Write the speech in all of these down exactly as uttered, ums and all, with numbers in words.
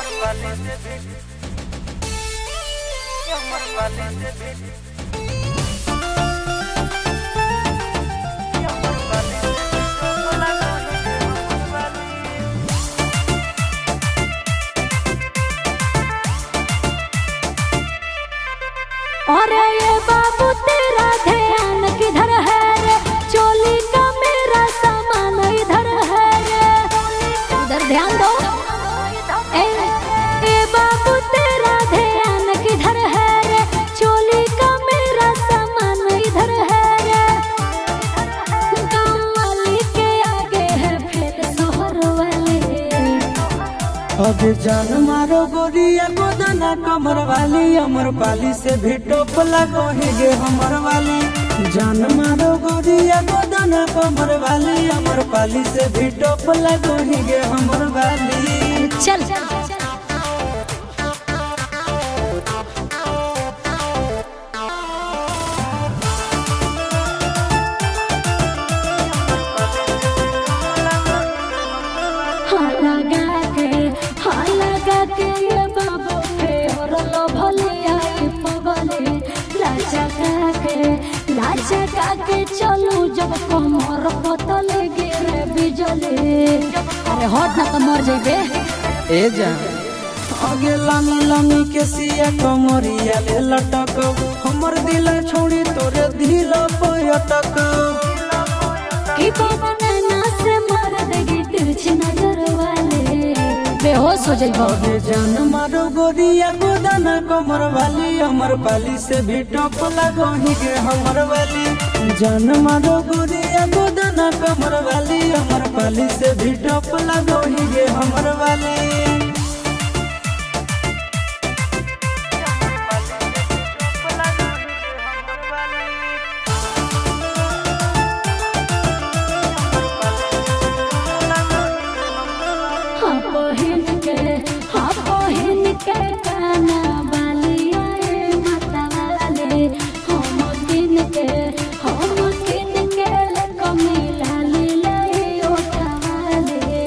अरे ये बाबू तेरा ध्यान किधर है रे, चोली का मेरा सामान इधर है रे, इधर ध्यान दो। ए, ए बाबू तेरा ध्यान किधर है रे, चोली का मेरा सामान इधर है रे। गाँव वाली के आगे है फिर शहर वाले। अब जान मारो गोरिया गोदना कमर वाली, अमर पाली से भी टोपला कहेगे हमर वाली। जान मारो गोरिया गोदना कमर वाली, अमर पाली से भी टोपला कहेगे हमर वाली। चल हाँ लगा के हाँ लगा के ये बाबू के और लो भले आई पगले, लाचा के लाचा के चलू जब कमर पतले गिरे बिजली। अरे हट ना तो मर जेबे। ए जान आगे लामी लामी के सिया कमरिया ले लटक, हमर दिल छोड़ी तोरे दिल पयटक। की बाबा नैना से मार देगी तिरछी नजर वाले, बेहोश हो जाइबो। जान मारो गोरिया गोदना कमर वाली, अमर पाली से भी टोपला कहेगे हमर वाली। जान मारो गोरिया गोदना कमर वाली, अमर पाली से भी टोपला कहेगे हमर वाली। हाँ बहिन के हाँ बहिन के गाना वाली आए माता वाले, हम दिन के हम दिन के कमीला लीलाए ओठा वाले।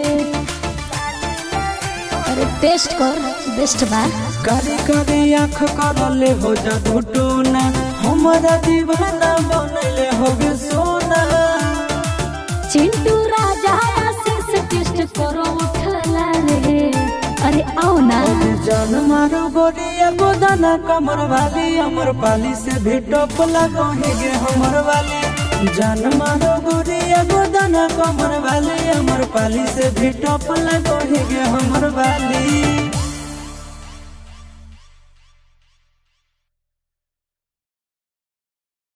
अरे टेस्ट कर बेस्ट बा। कारी कारी आँख करले हो जादू टोना, हमारा दीवाना बनले हो गे सोना। चिंटू राजा आशीष टेस्ट करो उठला रे, अरे आओ ना। जान मारो गोरिया गोदना कमर वाली, अमर पाली से भी टोपला कहेगे हमर वाली। जान मारो गोरिया गोदना कमर वाली, अमर पाली से भी टोपला कहेगे हमर वाली।